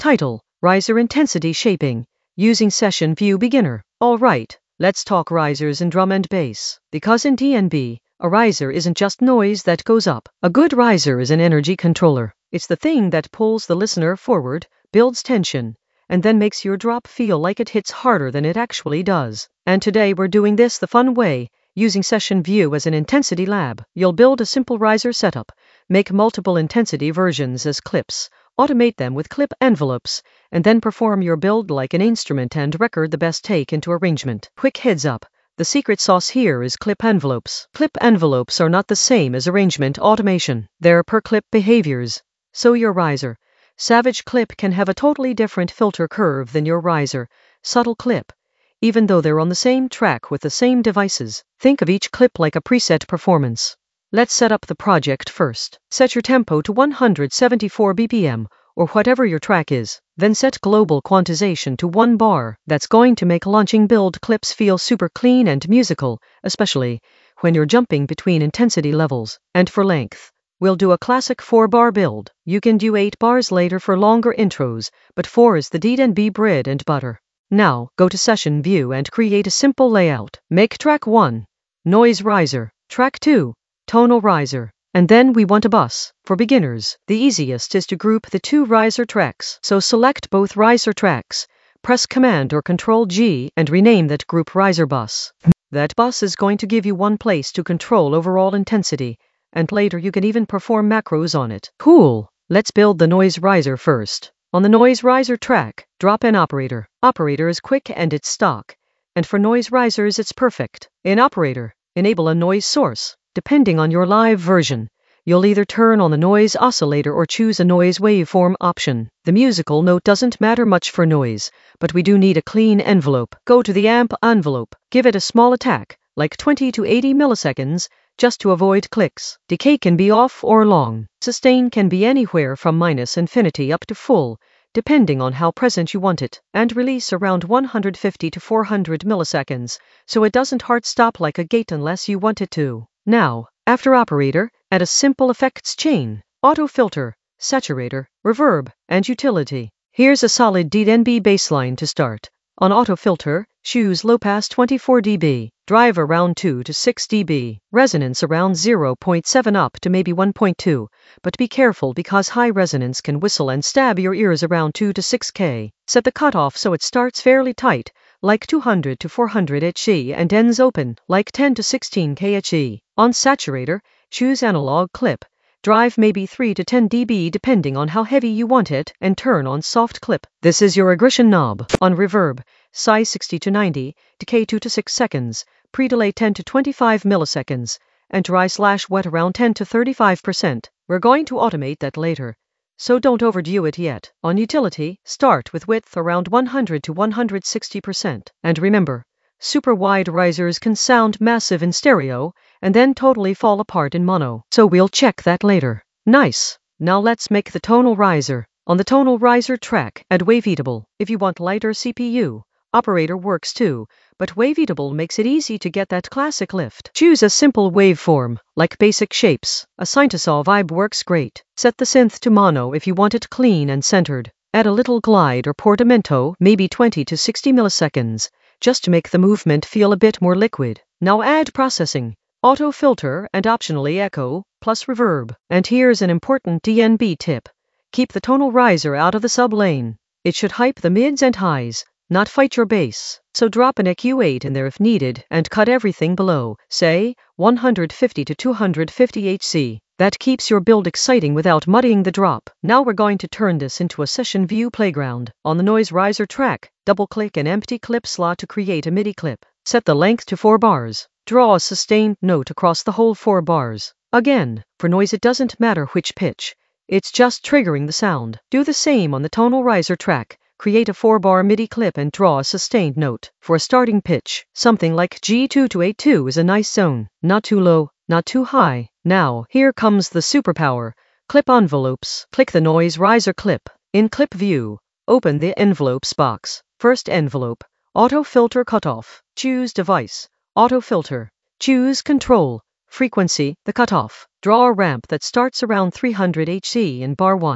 Title: Riser Intensity Shaping, using Session View Beginner. Alright, let's talk risers in drum and bass. Because in DnB, a riser isn't just noise that goes up. A good riser is an energy controller. It's the thing that pulls the listener forward, builds tension, and then makes your drop feel like it hits harder than it actually does. And today we're doing this the fun way, using Session View as an intensity lab. You'll build a simple riser setup, make multiple intensity versions as clips, automate them with clip envelopes, and then perform your build like an instrument and record the best take into arrangement. Quick heads up. The secret sauce here is clip envelopes. Clip envelopes are not the same as arrangement automation. They're per clip behaviors. So your riser, Savage Clip can have a totally different filter curve than your riser, Subtle Clip, even though they're on the same track with the same devices. Think of each clip like a preset performance. Let's set up the project first. Set your tempo to 174 BPM, or whatever your track is. Then set global quantization to 1 bar. That's going to make launching build clips feel super clean and musical, especially when you're jumping between intensity levels. And for length, we'll do a classic 4-bar build. You can do 8 bars later for longer intros, but 4 is the DnB bread and butter. Now, go to Session View and create a simple layout. Make track 1, Noise Riser. Track 2, Tonal Riser. And then we want a bus. For beginners, the easiest is to group the 2 riser tracks. So select both riser tracks, press Command or Control G and rename that group riser bus. That bus is going to give you one place to control overall intensity, and later you can even perform macros on it. Cool! Let's build the noise riser first. On the noise riser track, drop in operator. Operator is quick and it's stock. And for noise risers it's perfect. In operator, enable a noise source. Depending on your live version, you'll either turn on the noise oscillator or choose a noise waveform option. The musical note doesn't matter much for noise, but we do need a clean envelope. Go to the amp envelope, give it a small attack, like 20 to 80 milliseconds, just to avoid clicks. Decay can be off or long. Sustain can be anywhere from -infinity up to full, depending on how present you want it, and release around 150 to 400 milliseconds, so it doesn't hard stop like a gate unless you want it to. Now, after operator, add a simple effects chain: auto filter, saturator, reverb, and utility. Here's a solid DnB bassline to start. On auto filter, choose low pass 24 dB, drive around 2 to 6 dB, resonance around 0.7 up to maybe 1.2, but be careful because high resonance can whistle and stab your ears around 2 to 6K. Set the cutoff so it starts fairly tight, like 200 to 400 HE, and ends open, like 10 to 16K HE. On saturator, choose analog clip. Drive maybe 3 to 10 dB depending on how heavy you want it, and turn on soft clip. This is your aggression knob. On reverb, size 60 to 90, decay 2 to 6 seconds, pre-delay 10 to 25 milliseconds, and dry/wet around 10 to 35%. We're going to automate that later, so don't overdo it yet. On utility, start with width around 100 to 160%. And remember, super wide risers can sound massive in stereo, and then totally fall apart in mono. So we'll check that later. Nice! Now let's make the tonal riser. On the tonal riser track, add Waveatable. If you want lighter CPU, operator works too, but Waveatable makes it easy to get that classic lift. Choose a simple waveform, like basic shapes. A Synthesaw vibe works great. Set the synth to mono if you want it clean and centered. Add a little glide or portamento, maybe 20 to 60 milliseconds, just to make the movement feel a bit more liquid. Now add processing, auto filter, and optionally echo, plus reverb. And here's an important DnB tip. Keep the tonal riser out of the sub-lane. It should hype the mids and highs, not fight your bass. So drop an EQ8 in there if needed, and cut everything below, say, 150 to 250 HC. That keeps your build exciting without muddying the drop. Now we're going to turn this into a Session View playground. On the noise riser track, double-click an empty clip slot to create a MIDI clip. Set the length to 4 bars. Draw a sustained note across the whole 4 bars. Again, for noise it doesn't matter which pitch. It's just triggering the sound. Do the same on the tonal riser track. Create a 4-bar MIDI clip and draw a sustained note. For a starting pitch, something like G2 to A2 is a nice zone. Not too low, not too high. Now, here comes the superpower. Clip envelopes. Click the noise riser clip. In clip view, open the envelopes box. First envelope, auto filter cutoff. Choose device, auto filter. Choose control, frequency, the cutoff. Draw a ramp that starts around 300 HC in bar 1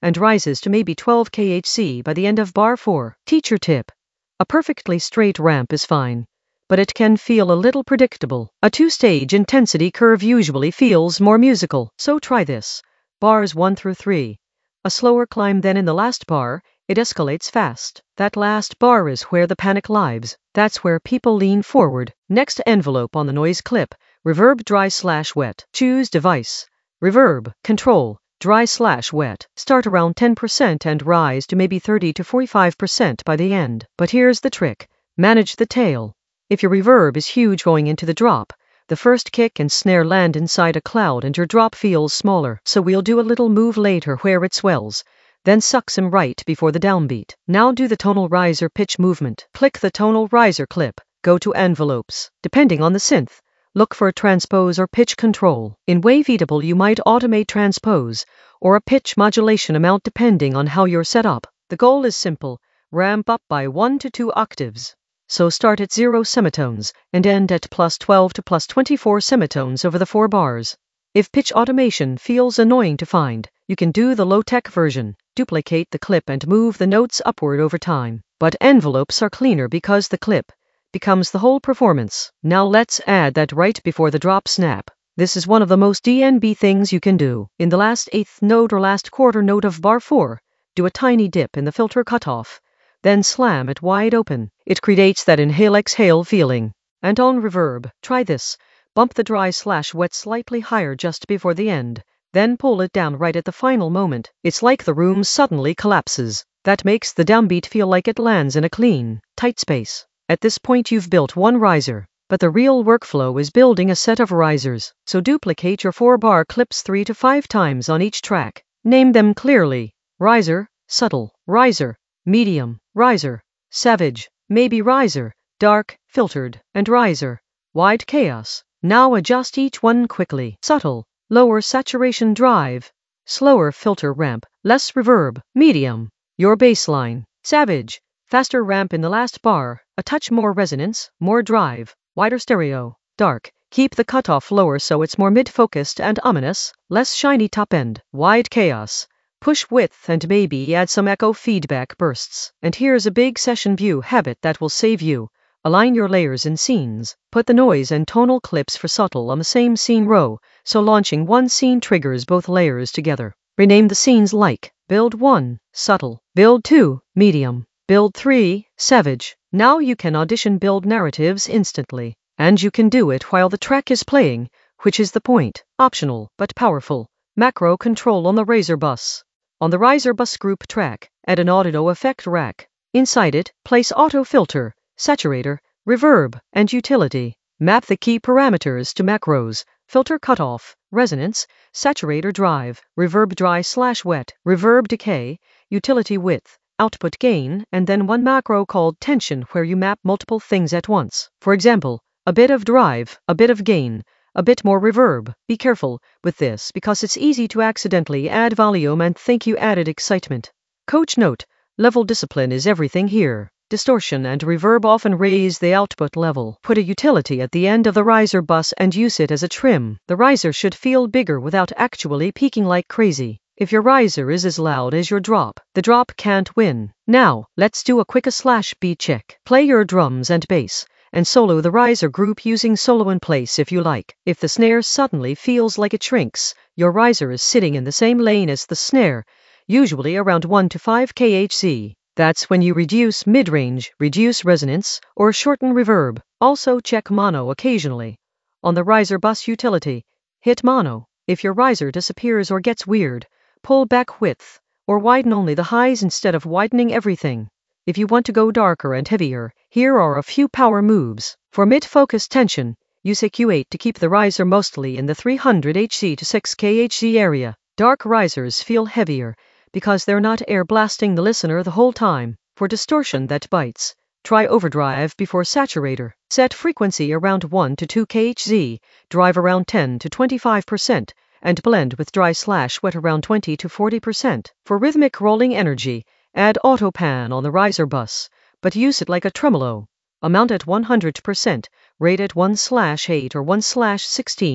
and rises to maybe 12 kHz by the end of bar 4. Teacher tip. A perfectly straight ramp is fine, but it can feel a little predictable. A two-stage intensity curve usually feels more musical, so try this. Bars 1 through 3. A slower climb, then in the last bar, it escalates fast. That last bar is where the panic lives. That's where people lean forward. Next, envelope on the noise clip. Reverb dry/wet. Choose device. Reverb, control, dry/wet. Start around 10% and rise to maybe 30 to 45% by the end. But here's the trick. Manage the tail. If your reverb is huge going into the drop, the first kick and snare land inside a cloud and your drop feels smaller. So we'll do a little move later where it swells, then sucks in right before the downbeat. Now do the tonal riser pitch movement. Click the tonal riser clip. Go to envelopes. Depending on the synth, look for a transpose or pitch control. In Waveatable you might automate transpose or a pitch modulation amount depending on how you're set up. The goal is simple. Ramp up by 1 to 2 octaves. So start at 0 semitones and end at plus 12 to plus 24 semitones over the 4 bars. If pitch automation feels annoying to find, you can do the low-tech version. Duplicate the clip and move the notes upward over time. But envelopes are cleaner because the clip becomes the whole performance. Now let's add that right before the drop snap. This is one of the most DNB things you can do. In the last eighth note or last quarter note of bar 4, do a tiny dip in the filter cutoff. Then slam it wide open. It creates that inhale-exhale feeling. And on reverb, try this. Bump the dry/wet slightly higher just before the end. Then pull it down right at the final moment. It's like the room suddenly collapses. That makes the downbeat feel like it lands in a clean, tight space. At this point you've built one riser, but the real workflow is building a set of risers. So duplicate your 4-bar clips 3 to 5 times on each track. Name them clearly. Riser, subtle, riser, medium, riser, savage, maybe riser, dark, filtered, and riser, wide chaos. Now adjust each one quickly. Subtle, lower saturation drive, slower filter ramp, less reverb, medium, your baseline, savage, faster ramp in the last bar, a touch more resonance, more drive, wider stereo, dark, keep the cutoff lower so it's more mid-focused and ominous, less shiny top end, wide chaos. Push width and maybe add some echo feedback bursts. And here's a big session view habit that will save you. Align your layers in scenes. Put the noise and tonal clips for subtle on the same scene row, so launching one scene triggers both layers together. Rename the scenes like Build 1, Subtle, Build 2, Medium, Build 3, Savage. Now you can audition build narratives instantly. And you can do it while the track is playing, which is the point. Optional, but powerful. Macro control on the riser bus. On the riser bus group track, add an audio effect rack. Inside it, place auto filter, saturator, reverb, and utility. Map the key parameters to macros, filter cutoff, resonance, saturator drive, reverb dry/wet, reverb decay, utility width, output gain, and then one macro called tension where you map multiple things at once. For example, a bit of drive, a bit of gain, a bit more reverb. Be careful with this because it's easy to accidentally add volume and think you added excitement. Coach note, level discipline is everything here. Distortion and reverb often raise the output level. Put a utility at the end of the riser bus and use it as a trim. The riser should feel bigger without actually peaking like crazy. If your riser is as loud as your drop, the drop can't win. Now, let's do a quick A/B check. Play your drums and bass, and solo the riser group using solo in place if you like. If the snare suddenly feels like it shrinks, your riser is sitting in the same lane as the snare, usually around 1 to 5 kHz. That's when you reduce mid-range, reduce resonance, or shorten reverb. Also check mono occasionally. On the riser bus utility, hit mono. If your riser disappears or gets weird, pull back width, or widen only the highs instead of widening everything. If you want to go darker and heavier, here are a few power moves. For mid-focus tension, use EQ8 to keep the riser mostly in the 300 Hz to 6 kHz area. Dark risers feel heavier because they're not air blasting the listener the whole time. For distortion that bites, try overdrive before saturator. Set frequency around 1 to 2 kHz, drive around 10 to 25%, and blend with dry/wet around 20 to 40%. For rhythmic rolling energy, add auto pan on the riser bus, but use it like a tremolo. Amount at 100%, rate at 1/8 or 1/16,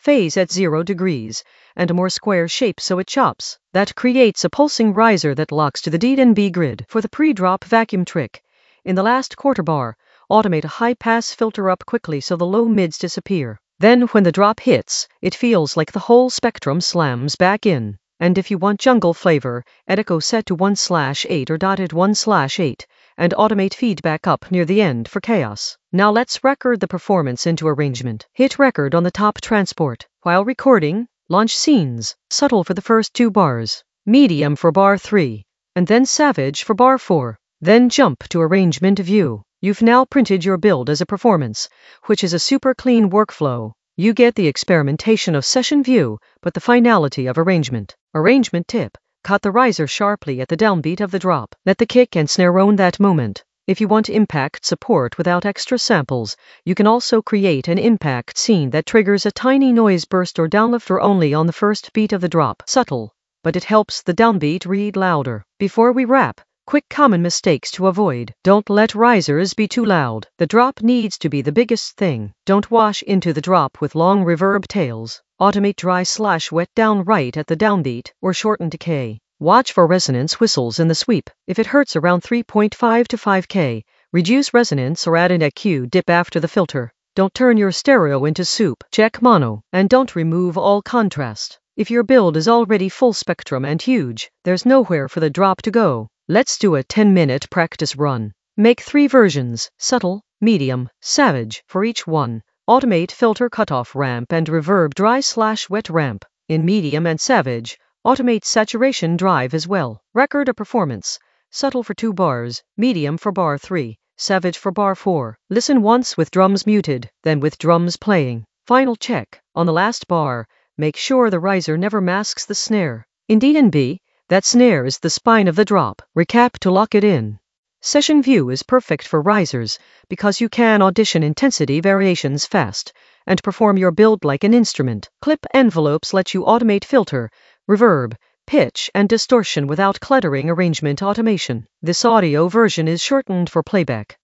phase at 0 degrees, and a more square shape so it chops. That creates a pulsing riser that locks to the D&B grid. For the pre-drop vacuum trick, in the last quarter bar, automate a high-pass filter up quickly so the low mids disappear. Then when the drop hits, it feels like the whole spectrum slams back in. And if you want jungle flavor, add echo set to 1/8 or dotted 1/8, and automate feedback up near the end for chaos. Now let's record the performance into arrangement. Hit record on the top transport. While recording, launch scenes, subtle for the first 2 bars, medium for bar 3, and then savage for bar 4. Then jump to arrangement view. You've now printed your build as a performance, which is a super clean workflow. You get the experimentation of session view, but the finality of arrangement. Arrangement tip: cut the riser sharply at the downbeat of the drop. Let the kick and snare own that moment. If you want impact support without extra samples, you can also create an impact scene that triggers a tiny noise burst or downlifter only on the first beat of the drop. Subtle, but it helps the downbeat read louder. Before we wrap, quick common mistakes to avoid. Don't let risers be too loud. The drop needs to be the biggest thing. Don't wash into the drop with long reverb tails. Automate dry/wet down right at the downbeat, or shorten decay. Watch for resonance whistles in the sweep. If it hurts around 3.5 to 5K, reduce resonance or add an EQ dip after the filter. Don't turn your stereo into soup. Check mono, and don't remove all contrast. If your build is already full spectrum and huge, there's nowhere for the drop to go. Let's do a 10-minute practice run. Make 3 versions, subtle, medium, savage, for each one. Automate filter cutoff ramp and reverb dry/wet ramp. In medium and savage, automate saturation drive as well. Record a performance, subtle for 2 bars, medium for bar 3, savage for bar 4. Listen once with drums muted, then with drums playing. Final check. On the last bar, make sure the riser never masks the snare. In D&B, that snare is the spine of the drop. Recap to lock it in. Session view is perfect for risers because you can audition intensity variations fast and perform your build like an instrument. Clip envelopes let you automate filter, reverb, pitch, and distortion without cluttering arrangement automation. This audio version is shortened for playback.